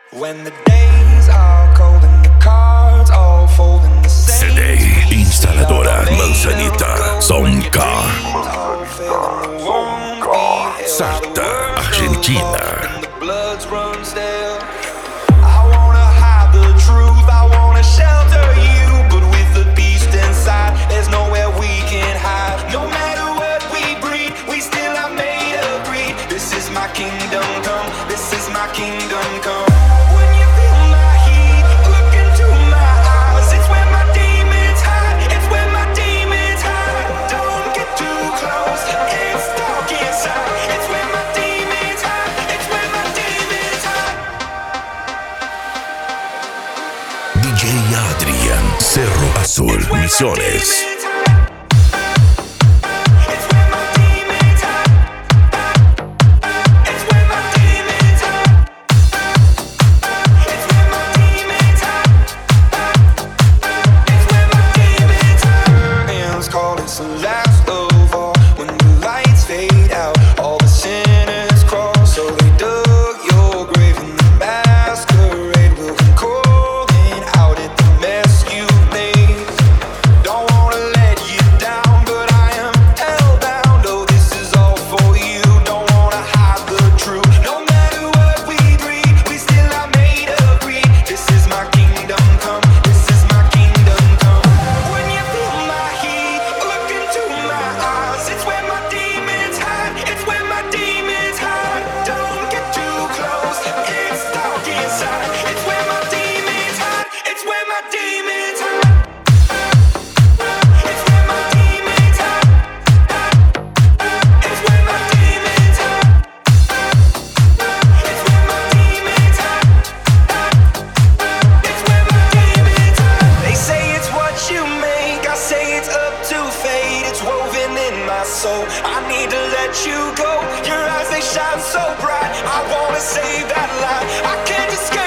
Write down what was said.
CD, instaladora Manzanita, Soncar, Salta, Argentina. DJ Adrian, Cerro Azul, Misiones. I need to let you go. Your eyes, they shine so bright. I wanna save that light. I can't escape.